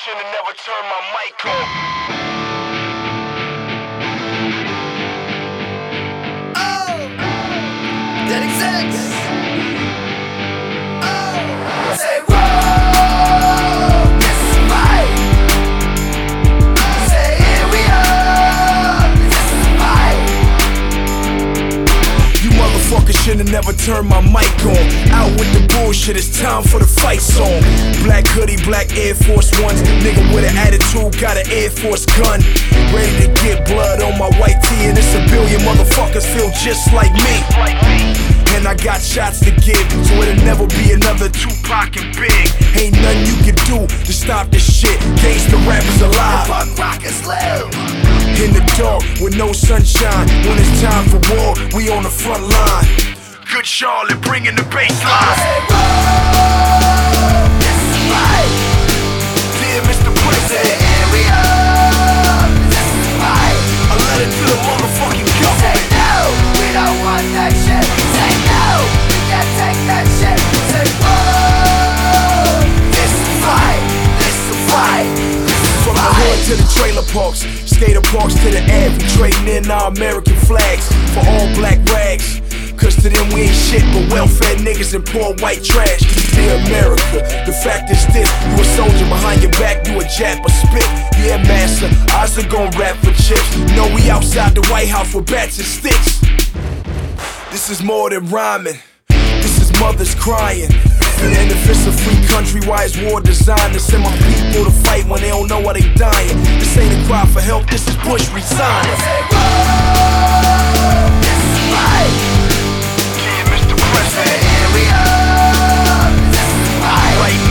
should've never turned my mic on. Oh, that exists. Oh, say whoa, this is right. Say here we are, this is right. You motherfuckers should've never turned my mic on. Out with the bullshit, it's time for the fight song. Black hoodie, black Air Force Ones. Nigga with an attitude, got an Air Force gun. Ready to get blood on my white tee, and it's a billion motherfuckers feel just like me. And I got shots to give, so it'll never be another Tupac and Big. Ain't nothing you can do to stop this shit. Gangsta rappers alive, Punk rockers live. in the dark with no sunshine. When it's time for war, we on the front line. Good Charlotte, bringing the bass line. Say whoa, this is right. Dear Mr. Say President, here we are, this is right. I let it to the motherfucking Say government. no, we don't want that shit. Say no, we can't take that shit. Say whoa, this is right, this is right. From the hood to the trailer parks, skater parks to the ad, we trading in our American flags for all black rags. Cause to them we ain't shit but welfare niggas and poor white trash. Dear America, the fact is this: you a soldier behind your back, you a jap or spit. Yeah, massa, ours are gon' rap for chips. No, we outside the White House with bats and sticks. This is more than rhyming, this is mothers crying. And if it's a free country, why is war designed to send my people to fight when they don't know why they dying? This ain't a cry for help, this is Bush resigning. Say whoa, this is right. Yeah, Mr. Say President, here we are, this is right. right